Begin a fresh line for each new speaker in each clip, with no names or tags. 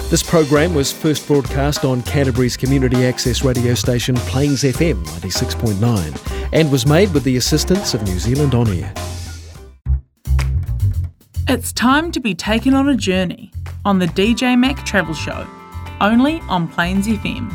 This program was first broadcast on Canterbury's community access radio station Plains FM 96.9 and was made with the assistance of New Zealand On Air.
It's time to be taken on a journey on the DJ Mac Travel Show, only on Plains FM.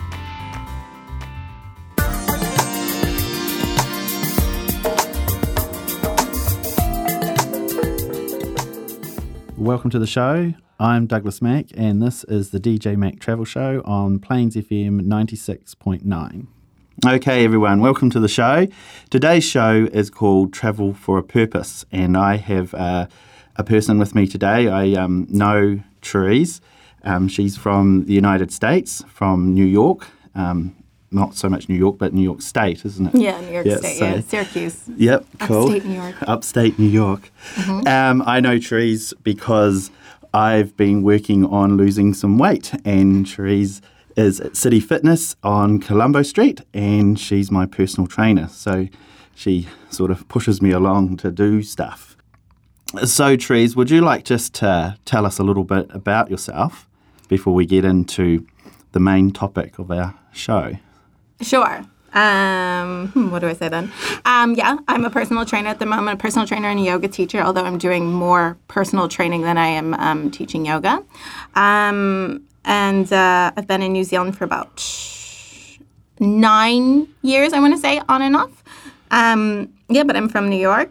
Welcome to the show. I'm Douglas Mack, and this is the DJ Mac Travel Show on Plains FM 96.9. Okay, everyone, welcome to the show. Today's show is called Travel for a Purpose, and I have a person with me today. I know Therese. She's from the United States, from New York. Not so much New York, but New York State, isn't it?
Yeah, New York State, Syracuse.
Yep, cool.
Upstate New York.
Upstate New York. Mm-hmm. I know Therese because I've been working on losing some weight, and Therese is at City Fitness on Colombo Street, and she's my personal trainer, so she sort of pushes me along to do stuff. So, Therese, would you like just to tell us a little bit about yourself before we get into the main topic of our show?
Sure. What do I say then? Yeah, I'm a personal trainer at the moment, a personal trainer and a yoga teacher, although I'm doing more personal training than I am teaching yoga. And I've been in New Zealand for about 9 years, I want to say, on and off. Yeah, but I'm from New York.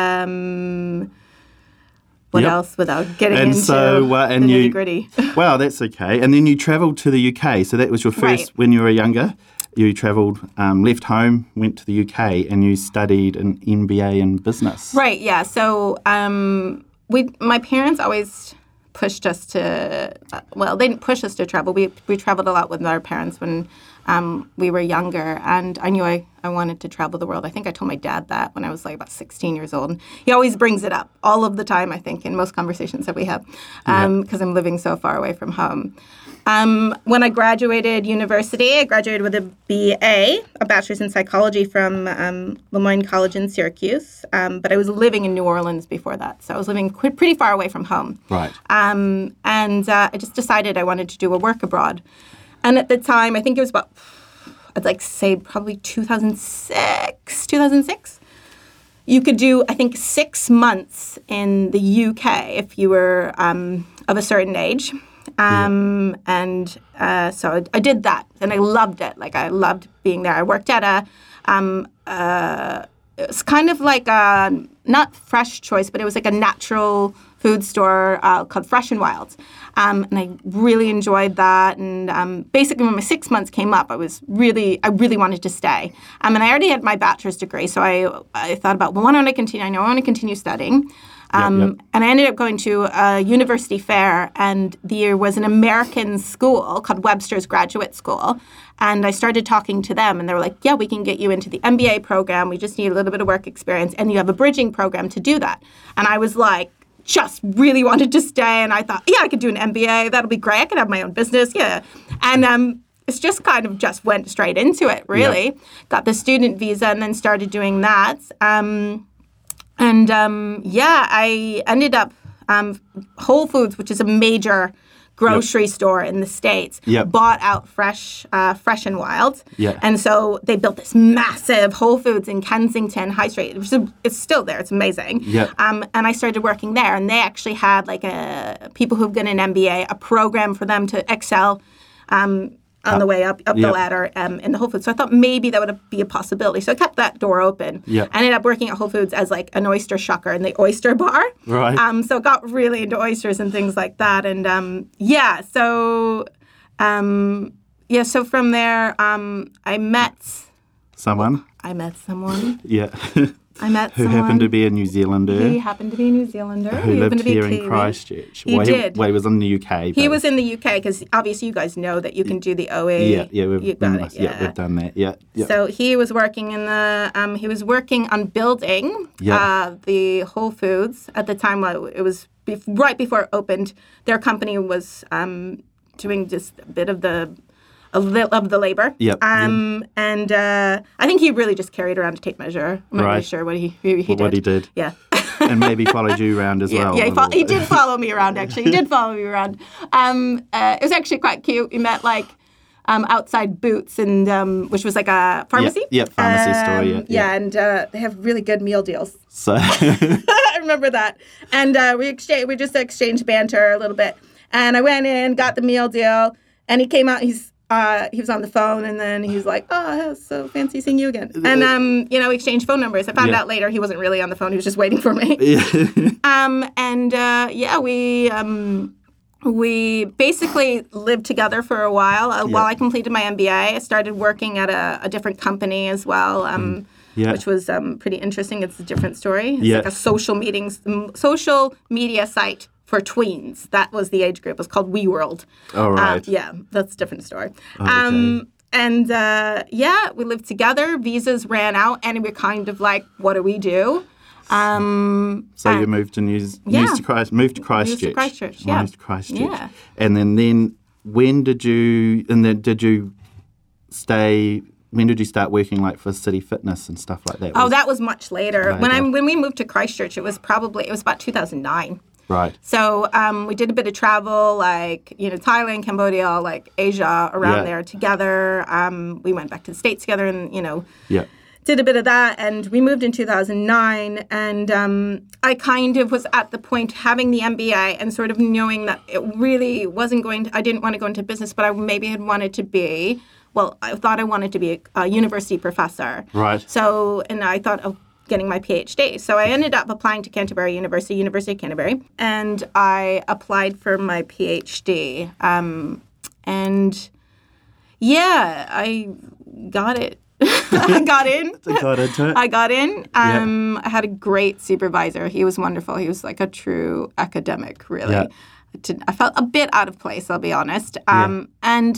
What else without getting into the nitty-gritty?
Well, that's okay. And then you travelled to the UK, so that was your first, when you were younger. You travelled, left home, went to the UK, and you studied an MBA in business. Right,
yeah. So my parents always pushed us to, they didn't push us to travel. We travelled a lot with our parents when we were younger, and I knew I wanted to travel the world. I think I told my dad that when I was like about 16 years old. And he always brings it up all of the time, I think, in most conversations that we have, because I'm living so far away from home. When I graduated university, I graduated with a BA, a bachelor's in psychology from Le Moyne College in Syracuse. But I was living in New Orleans before that, so I was living pretty far away from home.
Right.
And I just decided I wanted to do a work abroad. And at the time, I think it was about, I'd like to say probably 2006. You could do, I think, 6 months in the UK if you were of a certain age. So I did that, and I loved it. Like, I loved being there. I worked at it's kind of like a, not Fresh Choice, but it was like a natural food store called Fresh and Wild. And I really enjoyed that. And basically, when my 6 months came up, I really wanted to stay. And I already had my bachelor's degree, so I thought about, well, why don't I continue? I know I want to continue studying. And I ended up going to a university fair, and there was an American school called Webster's Graduate School. And I started talking to them, and they were like, yeah, we can get you into the MBA program. We just need a little bit of work experience, and you have a bridging program to do that. And I was like, just really wanted to stay, and I thought, yeah, I could do an MBA. That'll be great. I could have my own business, yeah. And it's just kind of just went straight into it, really. Yep. Got the student visa and then started doing that. I ended up Whole Foods, which is a major grocery store in the States, bought out Fresh and Wild. Yeah. And so they built this massive Whole Foods in Kensington High Street. It's still there. It's amazing. Yeah. And I started working there, and they actually had like people who've done an MBA, a program for them to excel on the way up the ladder in the Whole Foods. So I thought maybe that would be a possibility. So I kept that door open. I ended up working at Whole Foods as like an oyster shucker in the oyster bar.
Right.
So got really into oysters and things like that. And so from there, I met someone.
Yeah.
I met
someone. Who happened to be a New Zealander.
He happened to be a New Zealander.
Who lived here in Christchurch.
He did.
He was in the UK.
He was in the UK because obviously you guys know that you can do the OA.
We've done that. Yeah.
So he was working in he was working on building the Whole Foods at the time. It was right before it opened. Their company was doing just a bit of the labor. And I think he really just carried around a tape measure. I'm not really sure what he did.
What he did.
Yeah.
and maybe followed you around as well.
Yeah, he did follow me around, actually. He did follow me around. It was actually quite cute. We met, outside Boots, and which was like a pharmacy.
Yeah, pharmacy store,
Yeah, and they have really good meal deals.
So
I remember that. And we just exchanged banter a little bit. And I went in, got the meal deal, and he came out. He was on the phone, and then he was like, "Oh, it's so fancy seeing you again." And we exchanged phone numbers. I found out later he wasn't really on the phone; he was just waiting for me. We basically lived together for a while. While I completed my MBA, I started working at a different company as well, which was pretty interesting. It's a different story. It's like a social media site for tweens. That was the age group. It was called WeWorld.
All right.
That's a different story.
Okay.
We lived together. Visas ran out, and we were kind of like, what do we do?
So you moved to moved to Christchurch.
Moved to Christchurch, yeah.
Moved to Christchurch.
Yeah.
And then when did you start working for City Fitness and stuff like that?
That was much later. When we moved to Christchurch, it was about 2009.
Right.
So we did a bit of travel, Thailand, Cambodia, Asia, around there together. We went back to the States together, and did a bit of that, and we moved in 2009, and I kind of was at the point having the MBA and sort of knowing that it really wasn't I didn't want to go into business, but I maybe had wanted to be, I thought I wanted to be a university professor.
Right.
So, and I thought of getting my PhD. So I ended up applying to Canterbury University of Canterbury, and I applied for my PhD. I got it. I got in.
Got into it.
I got in. I had a great supervisor. He was wonderful. He was like a true academic, really. Yeah. I felt a bit out of place, I'll be honest. And,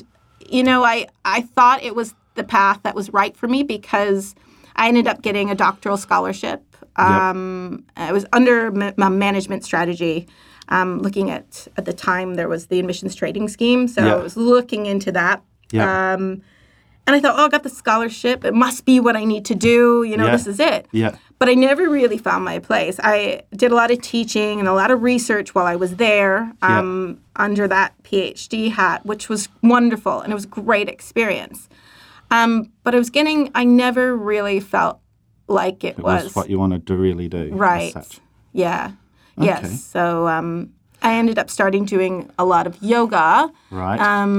I thought it was the path that was right for me because I ended up getting a doctoral scholarship. It was under management strategy. Looking at the time, there was the admissions trading scheme. So I was looking into that. And I thought, I got the scholarship. It must be what I need to do. This is it.
Yeah.
But I never really found my place. I did a lot of teaching and a lot of research while I was there under that PhD hat, which was wonderful. And it was a great experience. But I never really felt like it was
what you wanted to really do.
Right. Yeah. Okay. Yes. So I ended up doing a lot of yoga.
Right.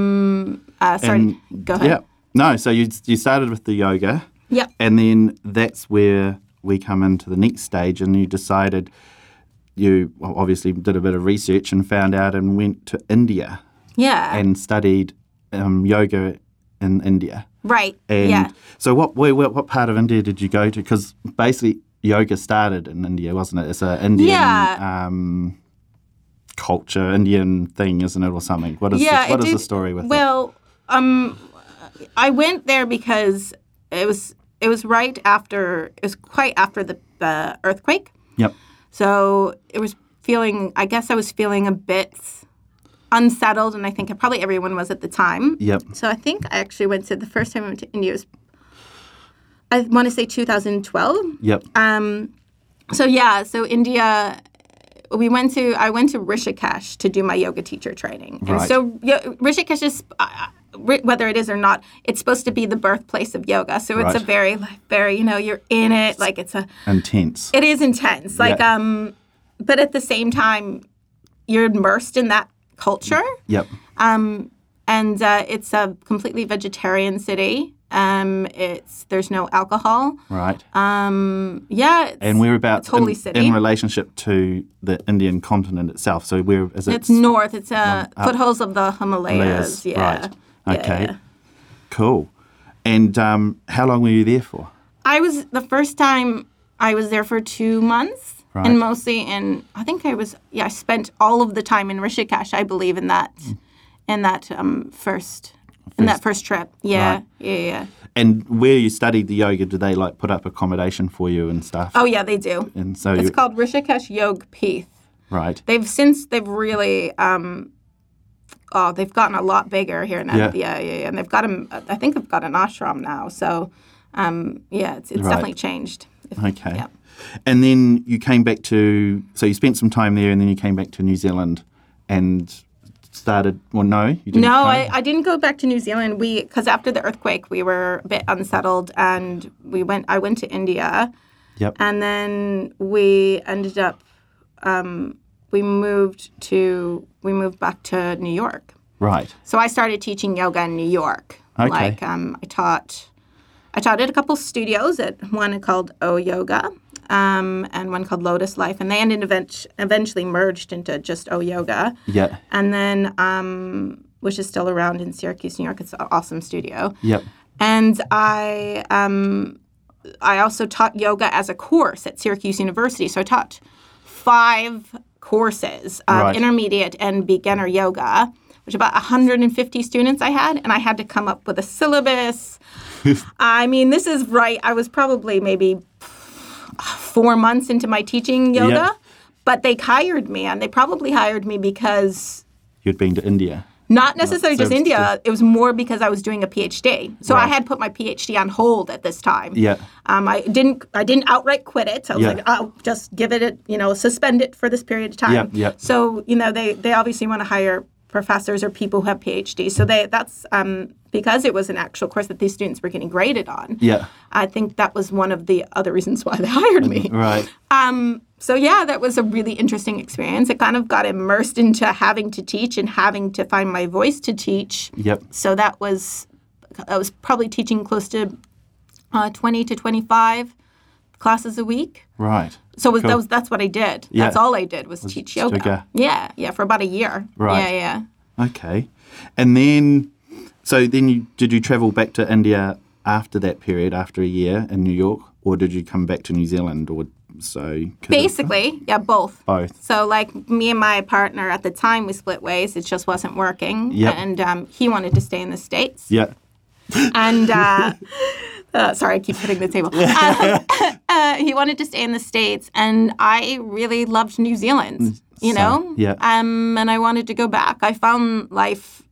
Go ahead.
Yeah. No, so you started with the yoga.
Yep.
And then that's where we come into the next stage, and you decided you obviously did a bit of research and found out and went to India.
Yeah.
And studied yoga in India.
Right.
And so what part of India did you go to? Because basically yoga started in India, wasn't it? It's an Indian culture, Indian thing, isn't it, or something? What is the story with it?
Well, I went there because it was quite after the earthquake.
Yep.
So I was feeling a bit unsettled, and I think probably everyone was at the time.
Yep.
So I think I actually the first time I went to India was, I want to say 2012.
Yep.
So India, I went to Rishikesh to do my yoga teacher training.
Right.
And so Rishikesh is, whether it is or not, it's supposed to be the birthplace of yoga. So it's a very, very, you're in it. It's
intense.
It is intense. But at the same time, you're immersed in that culture.
Yep.
And it's a completely vegetarian city. There's no alcohol.
Right.
And
whereabouts
holy city
in relationship to the Indian continent itself. So where is it?
It's north. It's foothills of the Himalayas. Yeah.
Right. Okay.
Yeah.
Cool. And how long were you there for?
The first time I was there for 2 months. Right. And mostly I spent all of the time in Rishikesh, I believe, in that first trip. Yeah. Right. Yeah.
And where you studied the yoga, do they put up accommodation for you and stuff?
Oh yeah, they do. And so it's called Rishikesh Yog Peeth.
Right.
They've really they've gotten a lot bigger here now. Yeah. And they've got I think they've got an ashram now. So it's definitely changed.
Okay.
Yeah.
And then you came back so you spent some time there and then you came back to New Zealand and started, no, you didn't?
No, I didn't go back to New Zealand. Because after the earthquake, we were a bit unsettled, and I went to India.
Yep.
And then we ended up, we moved back to New York.
Right.
So I started teaching yoga in New York.
Okay.
I taught at a couple studios, one called O Yoga, and one called Lotus Life, and they eventually merged into just O Yoga.
Yeah.
And then, which is still around in Syracuse, New York. It's an awesome studio.
Yep.
And I also taught yoga as a course at Syracuse University. So I taught 5 courses of
Right.
intermediate and beginner yoga, which about 150 students I had, and I had to come up with a syllabus. I mean, this is right. I was probably maybe 4 months into my teaching yoga,
Yeah.
but they hired me, and they probably hired me because
You'd been to India.
not necessarily
so
just
it's
India. It was more because I was doing a PhD. So I
Right.
had put my PhD on hold at this time.
Yeah.
I didn't outright quit it. So I was
Yeah.
like, I'll just give it suspend it for this period of time.
Yeah, yeah.
So, they obviously want to hire professors or people who have PhDs. So that's because it was an actual course that these students were getting graded on.
Yeah.
I think that was one of the other reasons why they hired me.
Right.
So yeah, that was a really interesting experience. I kind of got immersed into having to teach and having to find my voice to teach.
Yep.
So I was probably teaching close to 20 to 25 classes a week.
Right.
So
Cool.
that's what I did.
Yeah.
That's all I did was teach yoga.
yoga.
Yeah, for about a year.
Right.
Yeah.
Okay. And then, did you travel back to India after that period, after a year in New York, or did you come back to New Zealand, or so?
Basically, yeah, both.
Both.
So, me and my partner at the time, we split ways. It just wasn't working.
Yep.
And he wanted to stay in the States.
Yeah.
And, sorry, I keep hitting the table. He wanted to stay in the States, and I really loved New Zealand,
Yeah.
And I wanted to go back. I found life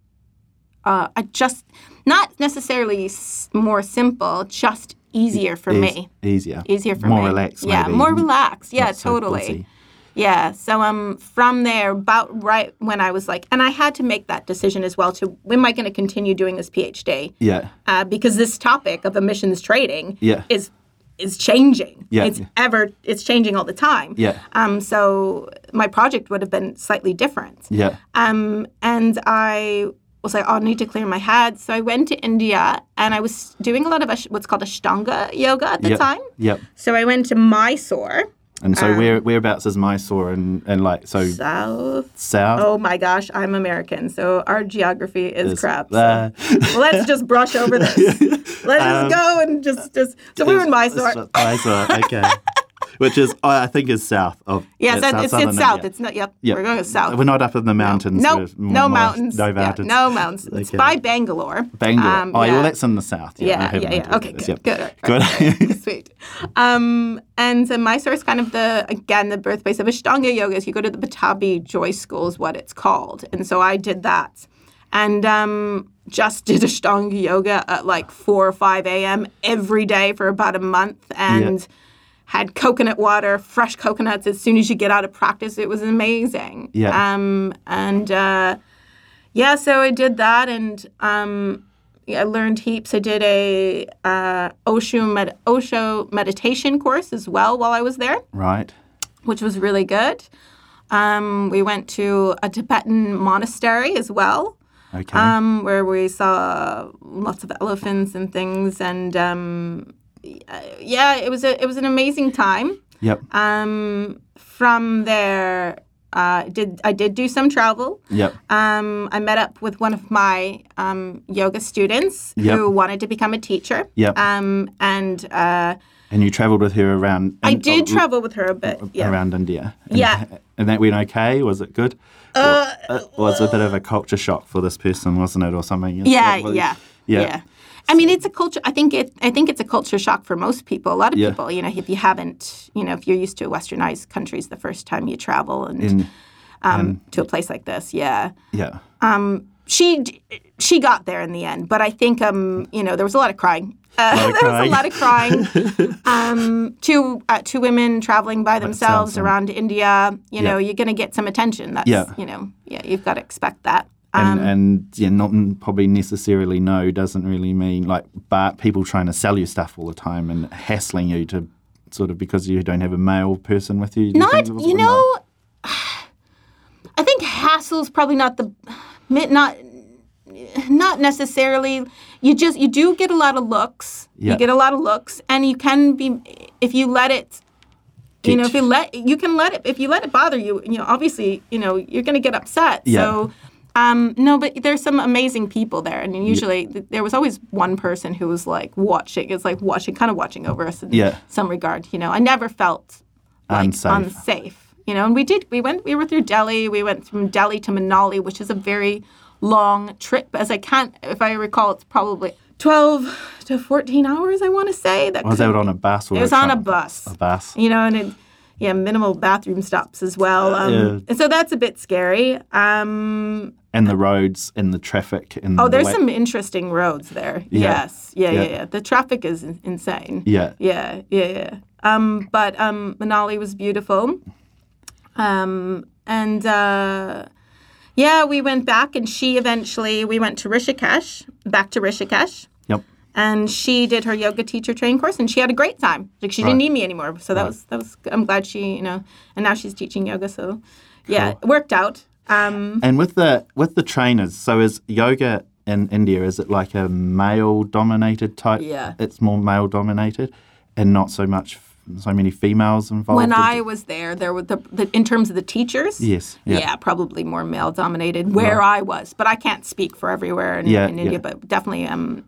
not necessarily more simple, just easier for me.
Easier.
Easier for
more
me.
Relaxed,
Yeah,
maybe.
more relaxed. Yeah,
Not so
totally.
busy.
Yeah. So from there, about right when I was and I had to make that decision as well to when am I going to continue doing this PhD?
Yeah.
Because this topic of emissions trading
Yeah.
is changing.
Yeah.
It's changing all the time.
Yeah.
So my project would have been slightly different.
Yeah.
And I was like, I need to clear my head. So I went to India, and I was doing a lot of what's called Ashtanga yoga at the
Yep.
time.
Yep.
So I went to Mysore.
And so whereabouts is Mysore and
South.
south?
Oh my gosh, I'm American, so our geography is crap. So
Well,
let's just brush over this. Let's just go and just. So we were in Mysore.
Mysore, okay. Which is, I think, is south of.
Yes, it's
southern
south.
India.
It's not. Yep,
Yep.
we're going south.
We're not up in the mountains.
No,
We're
no
more-
mountains.
No
Yeah,
mountains.
no mountains. It's
Okay.
by Bangalore.
Bangalore.
Yeah.
Well, that's in the south. I haven't been to
Okay,
this.
good,
Yep.
good.
Good.
Sweet. And so Mysore is kind of the birthplace of Ashtanga yoga. Is you go to the Patabi Joy School is what it's called. And so I did that. And just did Ashtanga yoga at 4 or 5 a.m. every day for about a month. And had coconut water, fresh coconuts as soon as you get out of practice. It was amazing.
Yeah.
So I did that, and I learned heaps. I did a Osho meditation course as well while I was there,
Right.
which was really good. We went to a Tibetan monastery as well,
Okay.
where we saw lots of elephants and things, and it was an amazing time.
Yep.
From there, I did do some travel.
Yep.
I met up with one of my yoga students
Yep.
who wanted to become a teacher.
Yep. And you travelled with her around.
I did travel with her a bit. Yeah.
Around India.
Yeah.
And that went okay? Was it good? Was it a bit of a culture shock for this person, wasn't it, or something?
Yeah. I mean, it's a culture. I think it's a culture shock for most people. A lot of people, if you haven't, if you're used to westernized countries the first time you travel and to a place like this,
Yeah.
she got there in the end, but I think there was a lot of crying. There was a lot of crying. Two women traveling by themselves around India. You're going to get some attention. That's you've got to expect that.
And not probably necessarily doesn't really mean but people trying to sell you stuff all the time and hassling you to sort of because you don't have a male person with you.
I think hassle's probably not necessarily. You do get a lot of looks.
Yeah.
You get a lot of looks, and you can be if you let it. If you let it bother you, obviously, you're going to get upset.
Yeah.
So, but there's some amazing people there, and usually there was always one person who was watching. It's kind of watching over us in some regard. I never felt unsafe. And we were through Delhi. We went from Delhi to Manali, which is a very long trip. If I recall, it's probably 12 to 14 hours, I want to say.
Was that on a bus? It
was on a bus.
A bus.
And minimal bathroom stops as well. And so that's a bit scary.
And the roads and the traffic.
There's some interesting roads there. Yeah. Yes. Yeah. The traffic is insane.
Yeah.
Yeah. But Manali was beautiful. We went back, and we went to back to Rishikesh.
Yep.
And she did her yoga teacher training course, and she had a great time. She didn't need me anymore, so that was. I'm glad she, and now she's teaching yoga. So, it worked out.
And with the trainers, so is yoga in India? Is it like a male-dominated type?
Yeah.
It's more male-dominated, and not so many females involved?
When I was there were in terms of the teachers?
Yes.
Yeah, probably more male-dominated where I was. But I can't speak for everywhere in India, but definitely in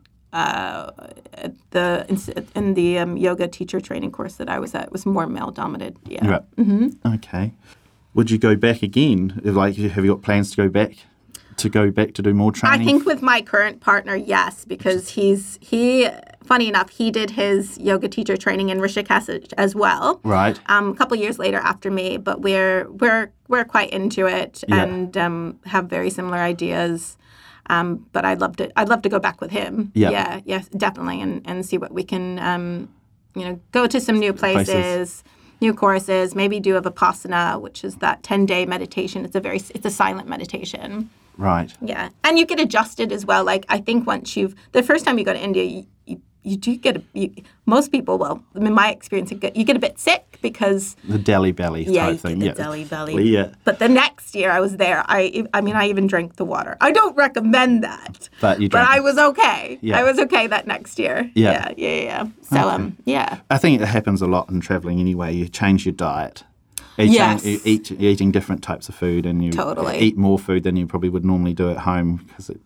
the yoga teacher training course that I was at, it was more male-dominated. Yeah.
Right. Mm-hmm. Okay. Would you go back again? Have you got plans to go back to do more training?
I think with my current partner, yes, because he funny enough, he did his yoga teacher training in Rishikesh as well.
Right.
A couple of years later after me, but we're quite into it and have very similar ideas. But I'd love to go back with him.
Yeah.
Yes, definitely, and see what we can go to some new places. New courses, maybe do a Vipassana, which is that 10-day meditation. It's a silent meditation.
Right.
Yeah. And you get adjusted as well. I think the first time you go to India, you do get most people, well, in my experience, you get a bit sick because...
The Delhi belly type thing.
Yeah, the Delhi belly. Yeah. But the next year I was there, I even drank the water. I don't recommend that.
But you drank.
But I was okay.
Yeah.
I was okay that next year.
Yeah.
Yeah. So, yeah.
I think it happens a lot in travelling anyway. You change your diet. You're eating different types of food, and you eat more food than you probably would normally do at home,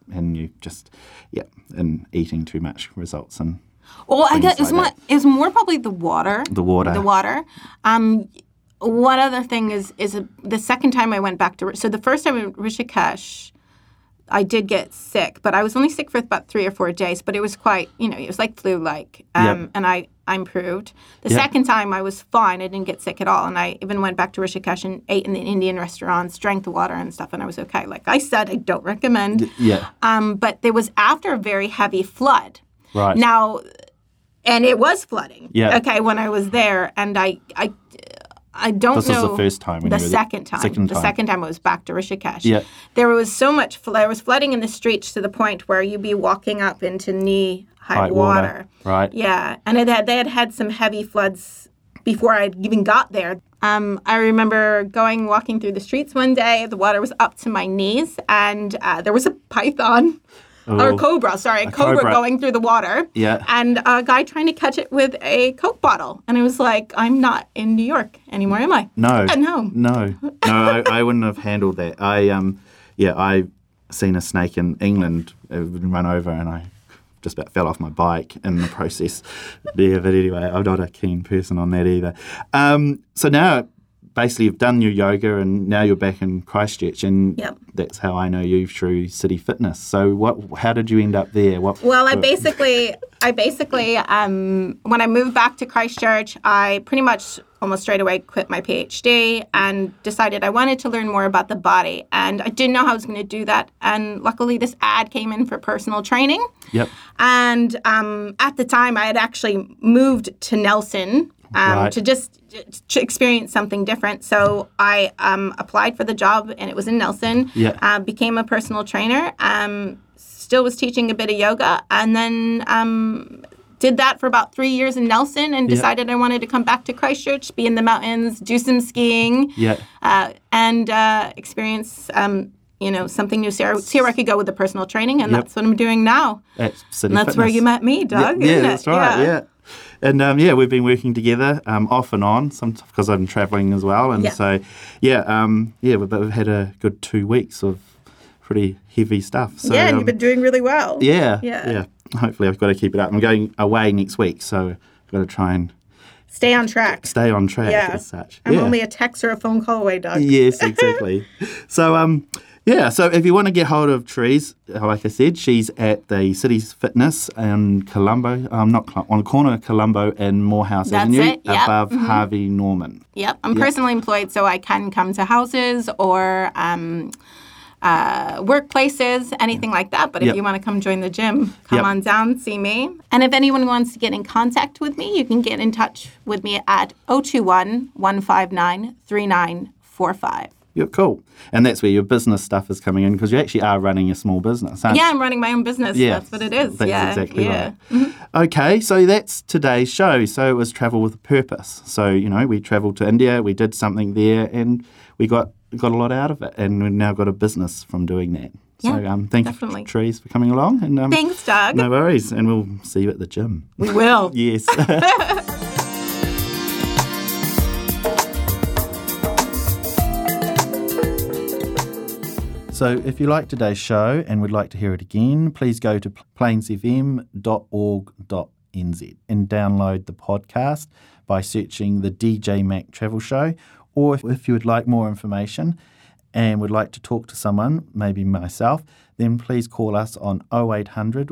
and eating too much results in.
Well, I guess it was more probably the water.
The water.
One other thing is the second time I went back so the first time in Rishikesh, I did get sick, but I was only sick for about 3 or 4 days. But it was quite, it was like flu-like, and I improved. The second time I was fine. I didn't get sick at all, and I even went back to Rishikesh and ate in the Indian restaurants, drank the water and stuff, and I was okay. Like I said, I don't recommend.
Yeah.
But it was after a very heavy flood.
Right.
Now, and it was flooding.
Yeah.
Okay, when I was there, and I don't know.
This was the first time.
The second time. The second time I was back to Rishikesh.
Yeah.
There was so much. There was flooding in the streets to the point where you'd be walking up into knee-high water.
Right.
Yeah, and they had some heavy floods before I even got there. I remember walking through the streets one day. The water was up to my knees, and there was a python. Or a cobra going through the water.
Yeah.
And a guy trying to catch it with a Coke bottle. And it was like, I'm not in New York anymore, am I?
No.
No,
I wouldn't have handled that. I seen a snake in England run over, and I just about fell off my bike in the process there. But anyway, I'm not a keen person on that either. So now, basically, you've done your yoga, and now you're back in Christchurch, and that's how I know you through City Fitness. So, how did you end up there?
I basically, when I moved back to Christchurch, I pretty much almost straight away quit my PhD and decided I wanted to learn more about the body. And I didn't know how I was going to do that. And luckily, this ad came in for personal training.
Yep.
And at the time, I had actually moved to Nelson to just to experience something different. So I applied for the job, and it was in Nelson.
Yeah.
Became a personal trainer. Still was teaching a bit of yoga, and then did that for about 3 years in Nelson, and decided I wanted to come back to Christchurch, be in the mountains, do some skiing, and experience something new. See where I could go with the personal training, and that's what I'm doing now.
At City
And that's
Fitness.
where you met me, Doug.
Yeah,
isn't it?
that's right. Yeah. And we've been working together off and on, sometimes because I'm travelling as well, and so we've had a good 2 weeks of pretty heavy stuff. So,
and you've been doing really well.
Yeah. Hopefully, I've got to keep it up. I'm going away next week, so I've got to try and
Stay on track.
As such.
I'm only a text or a phone call away, Doug.
Yes, exactly. So if you want to get hold of Therese, like I said, she's at the City Fitness in Colombo, on the corner of Colombo and Morehouse Avenue, above Harvey Norman.
Yep. I'm personally employed, so I can come to houses or workplaces, anything like that. But if you want to come join the gym, come on down, see me. And if anyone wants to get in contact with me, you can get in touch with me at 021-159-3945.
Yeah, cool. And that's where your business stuff is coming in, because you actually are running a small business, aren't you?
Yeah, I'm running my own business. Yeah, that's what it is.
That's exactly right.
Mm-hmm.
Okay, so that's today's show. So it was Travel with a Purpose. So, we travelled to India, we did something there, and we got a lot out of it. And we've now got a business from doing that.
Yeah,
so thank you, Therese, for coming along. And
thanks, Doug.
No worries. And we'll see you at the gym.
We will.
Yes. So if you like today's show and would like to hear it again, please go to plainsfm.org.nz and download the podcast by searching the DJ Mac Travel Show. Or if you would like more information and would like to talk to someone, maybe myself, then please call us on 0800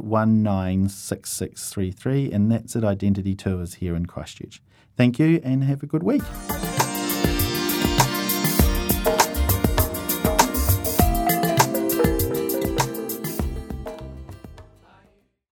196633, and that's at Identity Tours here in Christchurch. Thank you and have a good week.